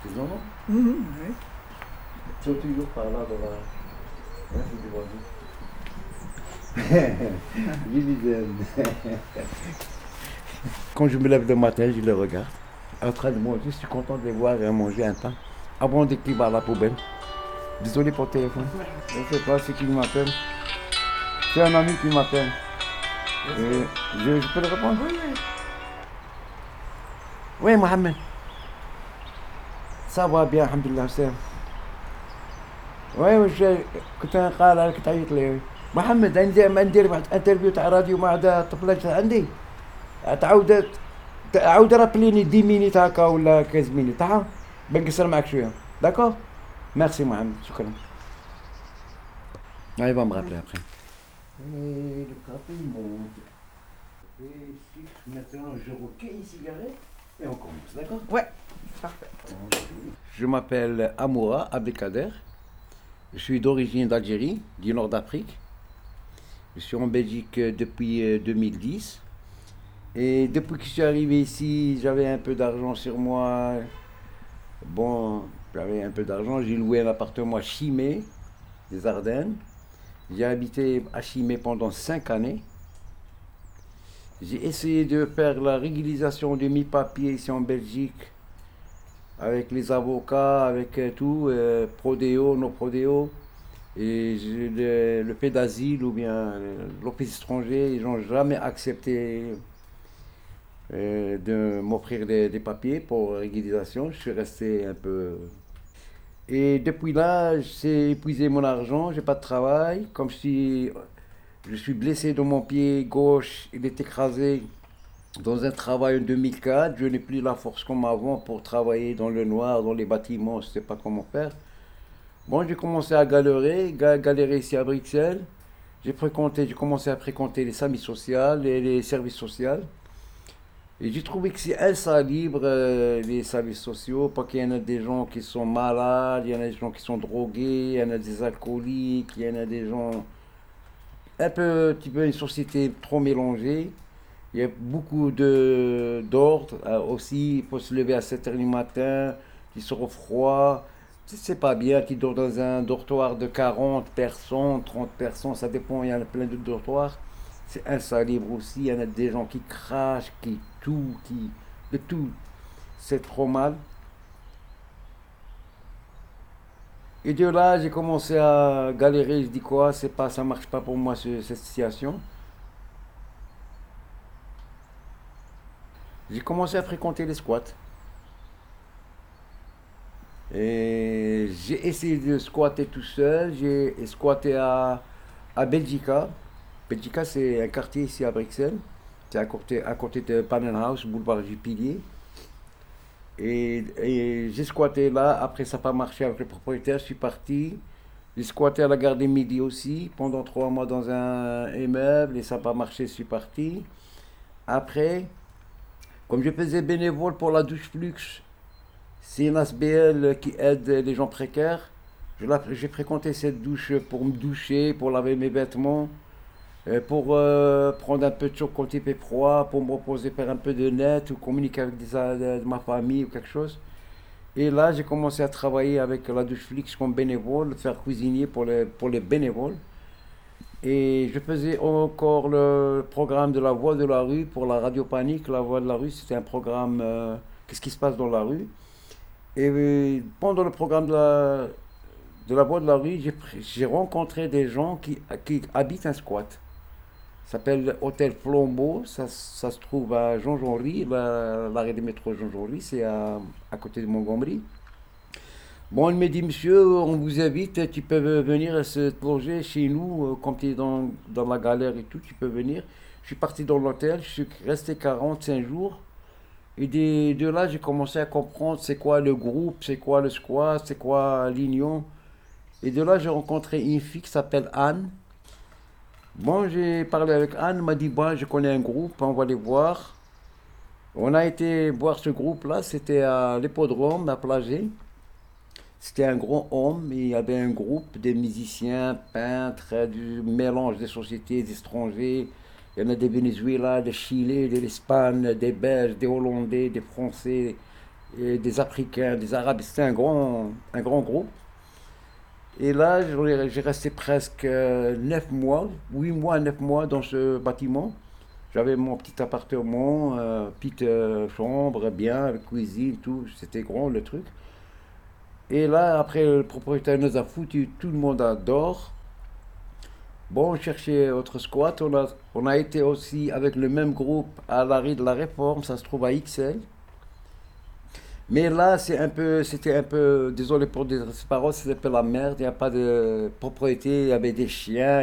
Tes enfants? Oui. Ils sont toujours par là, dans la... Hein, c'est du voisin. Viviane. Quand je me lève le matin, je les regarde. En train de manger, je suis content de les voir manger un pain. Avant de qu'ils vont à la poubelle. Désolé pour le téléphone. Je ne sais pas ce qui m'appelle. C'est un ami qui m'appelle. Je peux le répondre? Oui. Oui, Mohamed. Ça va bien, alhamdulillah. Oui, كنت قال لك تعيط لي محمد ندير واحد انترفيو تاع راديو مع طفلات عندي تعاود رابليني 10 مينيت هكا ولا 15 مينيت بنقصر معك شويه داكور ميرسي محمد شكرا il va me rappeler après. Et le café monte. Et maintenant je recueille une cigarette et on commence, d'accord? Ouais, parfait. Je m'appelle Amoura Abdelkader. Je suis d'origine d'Algérie, du nord d'Afrique. Je suis en Belgique depuis 2010. Et depuis que je suis arrivé ici, j'avais un peu d'argent sur moi. Bon, j'avais un peu d'argent. J'ai loué un appartement à Chimay, des Ardennes. J'ai habité à Chimay pendant 5 années. J'ai essayé de faire la régularisation de mes papiers ici en Belgique, avec les avocats, avec tout, Prodeo, no Prodeo. Et le fait d'asile ou bien l'office étranger, ils n'ont jamais accepté de m'offrir des papiers pour régularisation. Je suis resté un peu. Et depuis là, j'ai épuisé mon argent, j'ai pas de travail. Comme je suis blessé de mon pied gauche, il est écrasé dans un travail en 2004. Je n'ai plus la force comme avant pour travailler dans le noir, dans les bâtiments, je ne sais pas comment faire. Bon, j'ai commencé à galérer ici à Bruxelles. J'ai commencé à fréquenter les SAMI sociales et les services sociaux. Et j'ai trouvé que c'est ça libre, les services sociaux, parce qu'il y en a des gens qui sont malades, il y en a des gens qui sont drogués, il y en a des alcooliques, il y en a des gens un petit peu une société trop mélangée. Il y a beaucoup d'ordres aussi, il faut se lever à 7 h du matin, il sera froid, c'est pas bien, qui dort dans un dortoir de 40 personnes, 30 personnes, ça dépend, il y en a plein de dortoirs. C'est insalubre aussi, il y en a des gens qui crachent, de tout. C'est trop mal. Et de là, j'ai commencé à galérer, je dis quoi, ça marche pas pour moi cette situation. J'ai commencé à fréquenter les squats. Et j'ai essayé de squatter tout seul, j'ai squatté à Belgica. Belgica, c'est un quartier ici à Bruxelles. C'est à côté de Pannenhouse, boulevard du Pilier. Et j'ai squatté là. Après, ça n'a pas marché avec le propriétaire. Je suis parti. J'ai squatté à la gare des Midi aussi pendant 3 mois dans un immeuble et ça n'a pas marché. Je suis parti. Après, comme je faisais bénévole pour la douche Flux, c'est une ASBL qui aide les gens précaires. J'ai fréquenté cette douche pour me doucher, pour laver mes vêtements. Pour prendre un peu de chaud quand il fait froid, pour me reposer, faire un peu de net ou communiquer avec de ma famille ou quelque chose. Et là, j'ai commencé à travailler avec la douche Flix comme bénévole, faire cuisinier pour les bénévoles. Et je faisais encore le programme de la voix de la rue pour la radio panique. La voix de la rue, c'était un programme qu'est-ce qui se passe dans la rue. Et pendant le programme de la voix de la rue, j'ai rencontré des gens qui habitent un squat. Ça s'appelle Hôtel Flambeau, ça se trouve à Jean-Jean-Ry, l'arrêt de métro Jean-Jean-Ry, c'est à côté de Montgomery. Bon, il m'a dit, monsieur, on vous invite, tu peux venir se loger chez nous, comme tu es dans la galère et tout, tu peux venir. Je suis parti dans l'hôtel, je suis resté 45 jours. Et de là, j'ai commencé à comprendre c'est quoi le groupe, c'est quoi le squat, c'est quoi l'union. Et de là, j'ai rencontré une fille qui s'appelle Anne. Bon, j'ai parlé avec Anne, elle m'a dit, bon, je connais un groupe, on va les voir. On a été voir ce groupe-là, c'était à l'hippodrome, à Plagé. C'était un grand homme, et il y avait un groupe de musiciens, peintres, du mélange des sociétés, des étrangers. Il y en a des Venezuela, des Chili, de l'Espagne, des Belges, des Hollandais, des Français. et des Africains, des Arabes. C'était un grand groupe. Et là, j'ai resté presque 9 mois, 8 mois, 9 mois dans ce bâtiment. J'avais mon petit appartement, petite chambre, bien, avec cuisine, tout. C'était grand le truc. Et là, après, le propriétaire nous a foutu tout le monde dehors. Bon, on cherchait autre squat. On a été aussi avec le même groupe à la rue de la Réforme, ça se trouve à XL. Mais là, c'était un peu, désolé pour dire ces paroles, c'était un peu la merde. Il n'y a pas de propriété, il y avait des chiens,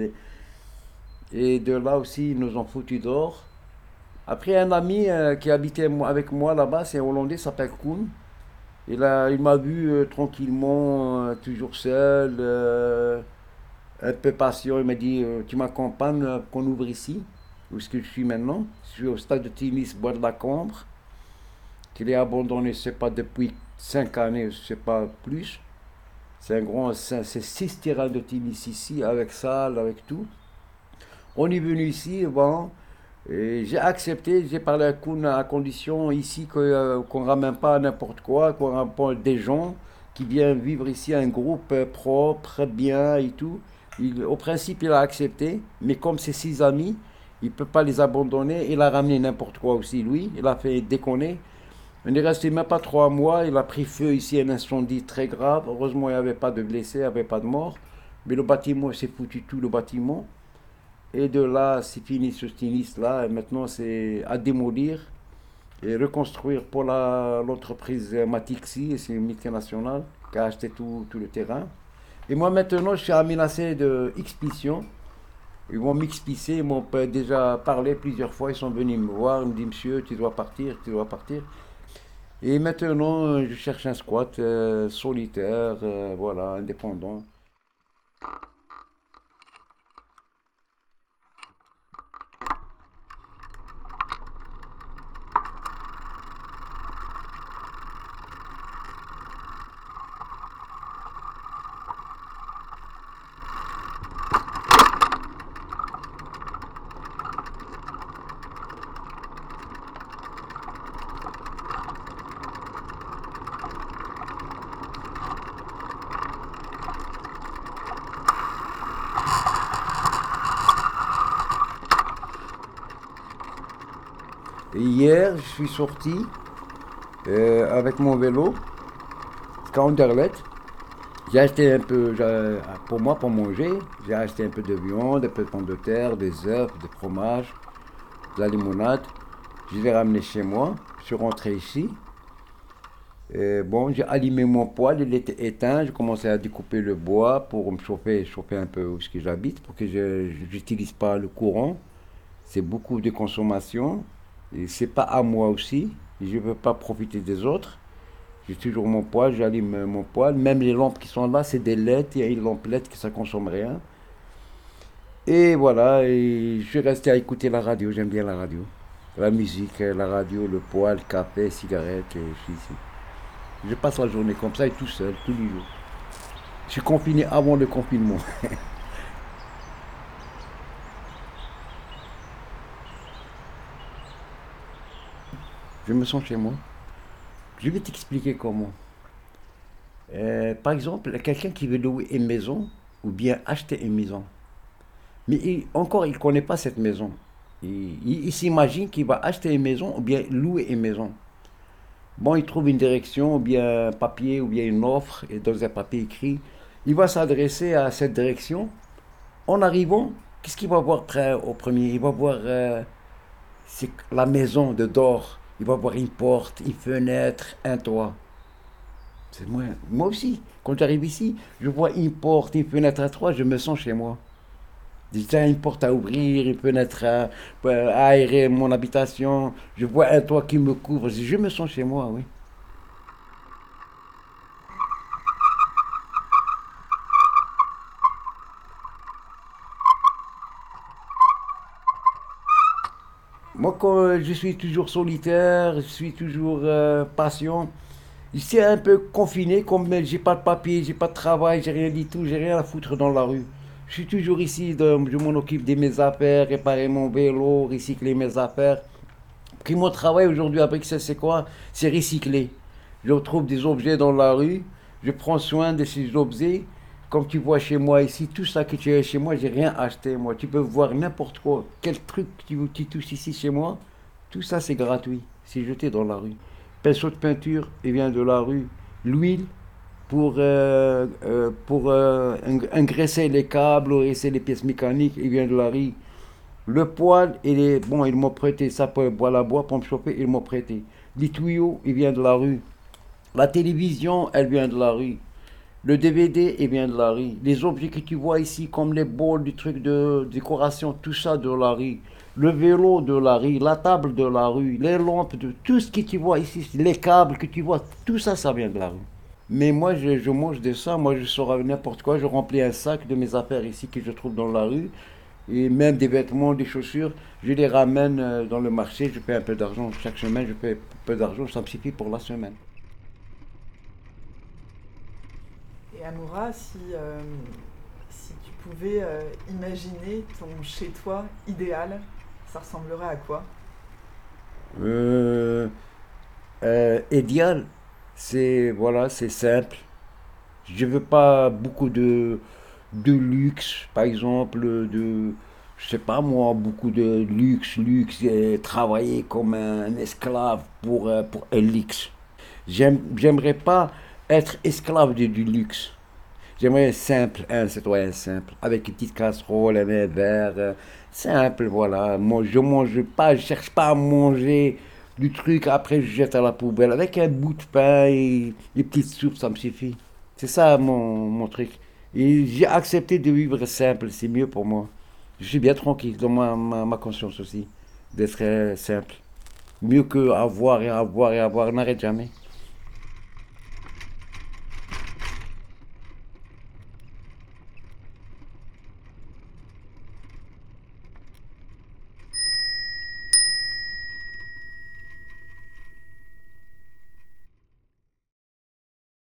et de là aussi, ils nous ont foutu dehors. Après, un ami qui habitait avec moi là-bas, c'est un Hollandais, il s'appelle Koen. Il m'a vu tranquillement, toujours seul, un peu patient. Il m'a dit, tu m'accompagnes qu'on ouvre ici, où est-ce que je suis maintenant. Je suis au stade de tennis Bois de la Cambre, qu'il est abandonné, je sais pas, depuis 5 années, je sais pas plus. C'est 6 terrains de tennis ici, avec salle, avec tout. On est venu ici, bon, et j'ai accepté, j'ai parlé à Koun à condition ici qu'on ne ramène pas n'importe quoi, qu'on ramène pas des gens qui viennent vivre ici, un groupe propre, bien et tout. Au principe, il a accepté, mais comme c'est 6 amis, il ne peut pas les abandonner. Il a ramené n'importe quoi aussi, lui. Il a fait déconner. On est resté même pas 3 mois. Il a pris feu ici, un incendie très grave. Heureusement, il n'y avait pas de blessés, il n'y avait pas de morts. Mais le bâtiment, s'est foutu tout le bâtiment. Et de là, c'est fini ce tennis-là. Et maintenant, c'est à démolir et reconstruire pour l'entreprise Matixi, c'est une multinationale qui a acheté tout le terrain. Et moi, maintenant, je suis menacé d'expulsion. Ils vont m'expulser, ils m'ont déjà parlé plusieurs fois. Ils sont venus me voir, ils me disent, monsieur, tu dois partir, tu dois partir. Et maintenant, je cherche un squat solitaire, voilà, indépendant. Et hier, je suis sorti avec mon vélo, jusqu'à Anderlecht. J'ai acheté un peu, pour moi, pour manger, j'ai acheté un peu de viande, un peu de pommes de terre, des œufs, du fromage, de la limonade. Je l'ai ramené chez moi, je suis rentré ici. Et bon, j'ai allumé mon poêle, il était éteint, j'ai commencé à découper le bois pour me chauffer un peu où ce que j'habite, pour que je n'utilise pas le courant. C'est beaucoup de consommation, et c'est pas à moi aussi, je ne veux pas profiter des autres. J'ai toujours mon poêle, j'allume mon poêle. Même les lampes qui sont là, c'est des LED. Il y a une lampe LED que ça consomme rien. Et voilà, et je suis resté à écouter la radio. J'aime bien la radio. La musique, la radio, le poêle, le café, cigarette, et je suis ici. Je passe la journée comme ça et tout seul, tous les jours. Je suis confiné avant le confinement. Je me sens chez moi. Je vais t'expliquer comment. Par exemple, quelqu'un qui veut louer une maison ou bien acheter une maison. Mais encore, il ne connaît pas cette maison. Il s'imagine qu'il va acheter une maison ou bien louer une maison. Bon, il trouve une direction, ou bien un papier, ou bien une offre, et dans un papier écrit. Il va s'adresser à cette direction. En arrivant, qu'est-ce qu'il va voir au premier? Il va voir c'est la maison de d'or. Il va voir une porte, une fenêtre, un toit. C'est moi aussi. Quand j'arrive ici, je vois une porte, une fenêtre à toit, je me sens chez moi. Déjà une porte à ouvrir, une fenêtre à aérer mon habitation. Je vois un toit qui me couvre. Je me sens chez moi, oui. Moi, quand je suis toujours solitaire, je suis toujours patient. Je suis un peu confiné, comme j'ai pas de papier, j'ai pas de travail, j'ai rien du tout, j'ai rien à foutre dans la rue. Je suis toujours ici, je m'en occupe de mes affaires, réparer mon vélo, recycler mes affaires. Puis mon travail aujourd'hui avec ça, c'est quoi? C'est recycler. Je trouve des objets dans la rue, je prends soin de ces objets. Comme tu vois chez moi ici, tout ça que tu as chez moi, j'ai rien acheté moi. Tu peux voir n'importe quoi, quel truc tu touches ici chez moi, tout ça c'est gratuit, c'est jeté dans la rue. Pinceau de peinture, il vient de la rue. L'huile pour engraisser les câbles, engraisser les pièces mécaniques, il vient de la rue. Le poêle, bon, ils m'ont prêté ça pour boire à bois, pour me chauffer, ils m'ont prêté. Les tuyaux, il vient de la rue. La télévision, elle vient de la rue. Le DVD, il vient de la rue. Les objets que tu vois ici, comme les bols, les trucs de décoration, tout ça de la rue. Le vélo de la rue, la table de la rue, les lampes, tout ce que tu vois ici, les câbles que tu vois, tout ça, ça vient de la rue. Mais moi, je mange de ça. Moi, je sors avec n'importe quoi. Je remplis un sac de mes affaires ici que je trouve dans la rue. Et même des vêtements, des chaussures, je les ramène dans le marché. Je paie un peu d'argent chaque semaine. Je paie un peu d'argent, ça me suffit pour la semaine. Et Amoura, si tu pouvais imaginer ton chez-toi idéal, ça ressemblerait à quoi? Euh, Idéal, c'est voilà, c'est simple. Je veux pas beaucoup de luxe, par exemple, je sais pas moi, beaucoup de luxe, et travailler comme un esclave pour un luxe. J'aimerais pas être esclave du luxe. J'aimerais être simple, un citoyen simple, avec une petite casserole, un verre, simple, voilà. Moi, je mange pas, je cherche pas à manger du truc, après je jette à la poubelle. Avec un bout de pain et des petites soupes, ça me suffit. C'est ça mon truc. Et j'ai accepté de vivre simple, c'est mieux pour moi. Je suis bien tranquille dans ma conscience aussi, d'être simple. Mieux que avoir et avoir et avoir, n'arrête jamais.